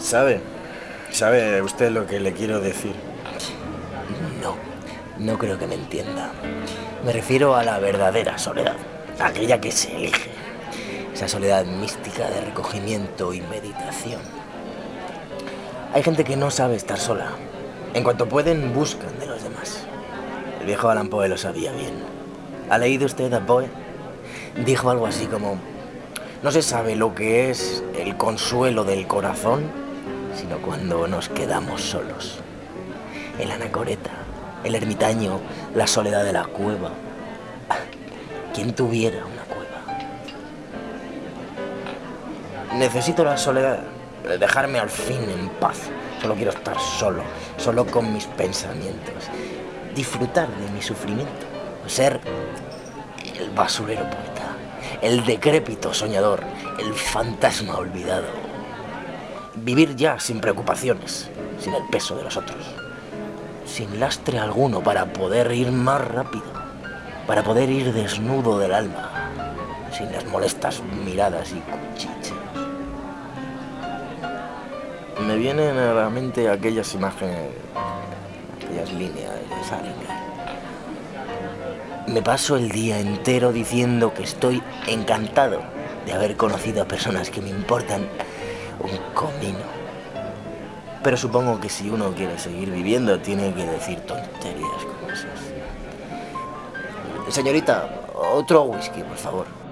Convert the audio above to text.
¿Sabe? ¿Sabe usted lo que le quiero decir? No, no creo que me entienda. Me refiero a la verdadera soledad, aquella que se elige. Esa soledad mística de recogimiento y meditación. Hay gente que no sabe estar sola. En cuanto pueden, buscan de los demás. El viejo Allan Poe lo sabía bien. ¿Ha leído usted a Poe? Dijo algo así como: no se sabe lo que es el consuelo del corazón, sino cuando nos quedamos solos. El anacoreta, el ermitaño, la soledad de la cueva. ¿Quién tuviera una cueva? Necesito la soledad, dejarme al fin en paz. Solo quiero estar solo, solo con mis pensamientos. Disfrutar de mi sufrimiento. Ser el basurero poeta, el decrépito soñador, el fantasma olvidado. Vivir ya sin preocupaciones, sin el peso de los otros. Sin lastre alguno para poder ir más rápido, para poder ir desnudo del alma, sin las molestas miradas y cuchicheos. Me vienen a la mente aquellas imágenes, aquellas líneas de Salinger. Me paso el día entero diciendo que estoy encantado de haber conocido a personas que me importan un comino. Pero supongo que si uno quiere seguir viviendo, tiene que decir tonterías como esas. Señorita, otro whisky, por favor.